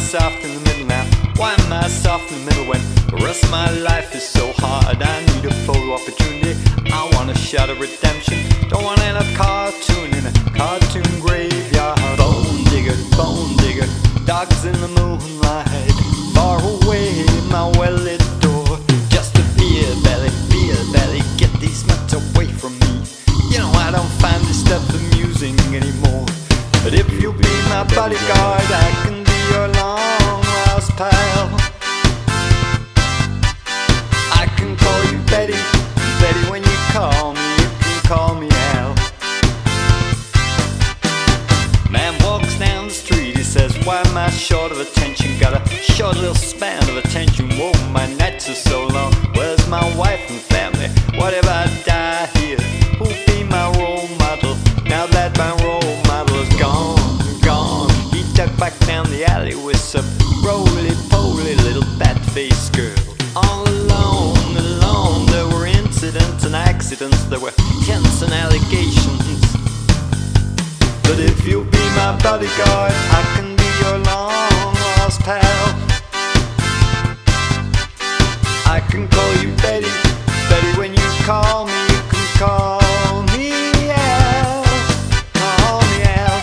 soft in the middle now? Why am I soft in the middle when the rest of my life is so hard? I need a photo opportunity, I want a shot of redemption. Don't want to end up cartoon in a cartoon graveyard. Bone digger, dogs in the moonlight. Far away, my well-lit door. Just a beer belly, get these nuts away from me. You know I don't find this stuff amusing anymore. But if you'll be my bodyguard, I can be your long lost pal. I can call you Betty, Betty when you call me, you can call me Al. Man walks down the street, he says, why am I short of attention? Got a short little span of attention, whoa, my nights are so long. Where's my wife and family? What if I die here? Who'll be my role model? Now that my role model is gone. He ducked back down the alley with some roly-poly little bat-faced girl. All alone, there were incidents and accidents, there were hints and allegations. But if you'll be my bodyguard, I can be your long-lost pal. I can call you Betty, Betty when you call me, you can call me Al, call me Al.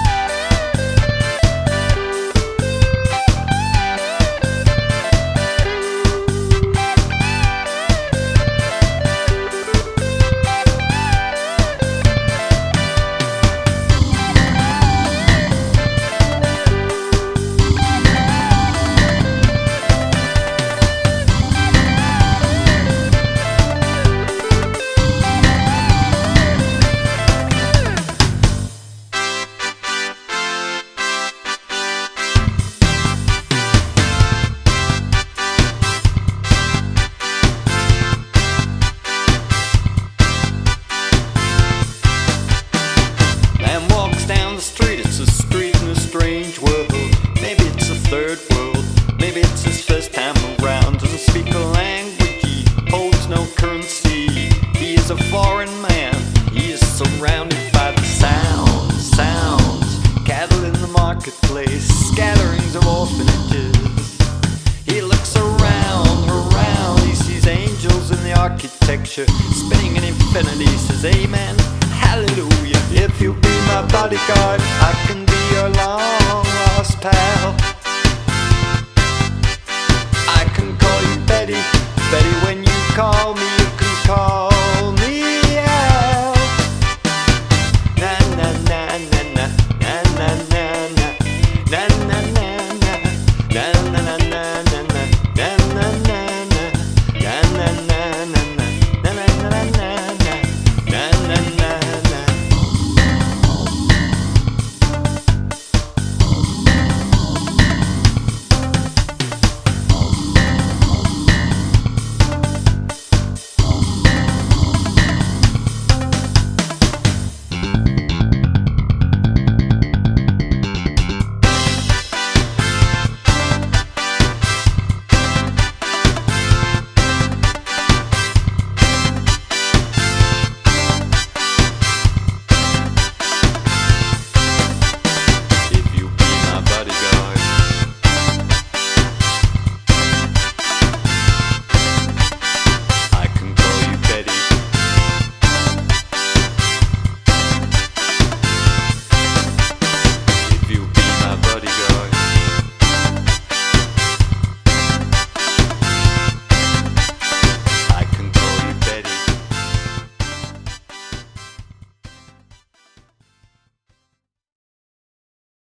Third world, maybe it's his first time around. Doesn't speak a language, he holds no currency. He is a foreign man, he is surrounded by the sounds. Cattle in the marketplace, scatterings of orphanages. He looks around, he sees angels in the architecture, spinning in infinity, says amen, hallelujah. If you'll be my bodyguard, I can be your long